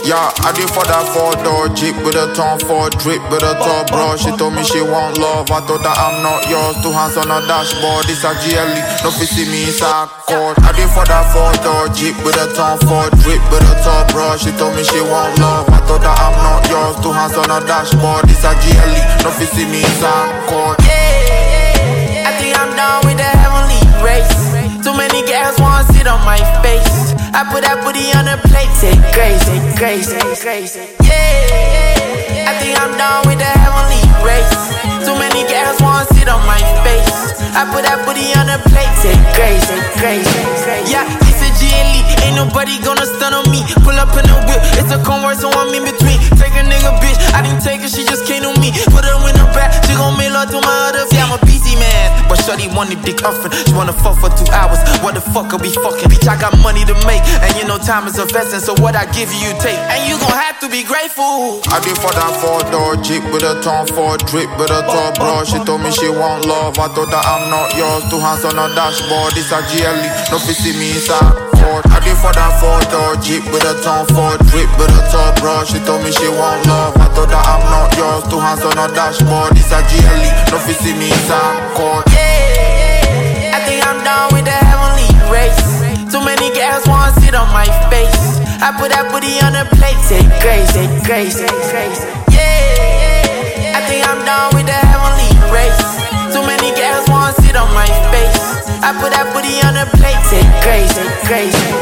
Yeah, I did for that 4-door Jeep with a Tom Ford drip with a top bro. She told me she want love. I thought that I'm not yours. 2 hands on a dashboard. This a GLE. No fi see me inside court. I did for that 4-door Jeep with a Tom Ford drip with a top bro. She told me she want love. I thought that I'm not yours. 2 hands on a dashboard. This a GLE. No fi see me inside court. I think I'm done with the heavenly race. Too many girls wanna sit on my face. I put that booty on the plate, say grace, say grace, say grace. I think I'm done with the heavenly race. Too many girls wanna sit on my face. I put that booty on the plate, say grace, say grace, say grace. Yeah, it's a GLE, ain't nobody gonna stun on me. Pull up in the whip, it's a Converse, so I'm in between. Take a nigga, bitch, I didn't take her, she just came to me. Put her in the back, she gon' mail her to my other. See, I'm a busy man, but shorty wanted dick often. She wanna fuck for 2 hours. What the fuck are we fucking? Bitch, I got money to make, and you know time is a vesting. So what I give you, you take, and you gon' have to be grateful. I did for that 4-door Jeep with a Tom Ford drip with a top bro. She told me she want love. I thought that I'm not yours. 2 hands on a dashboard. This a GLE. No fi see me inside court. I did for that 4-door Jeep with a Tom Ford drip with a top bro. She told me she want love. I thought that I'm not yours. 2 hands on a dashboard. This a GLE. No fi see me inside court. I think I'm done with the heavenly race. Too many girls wanna sit on my face. I put that booty on the plate, say grace, say grace, say grace. I think I'm done with the heavenly race. Too many girls wanna sit on my face. I put that booty on the plate, say grace, say grace.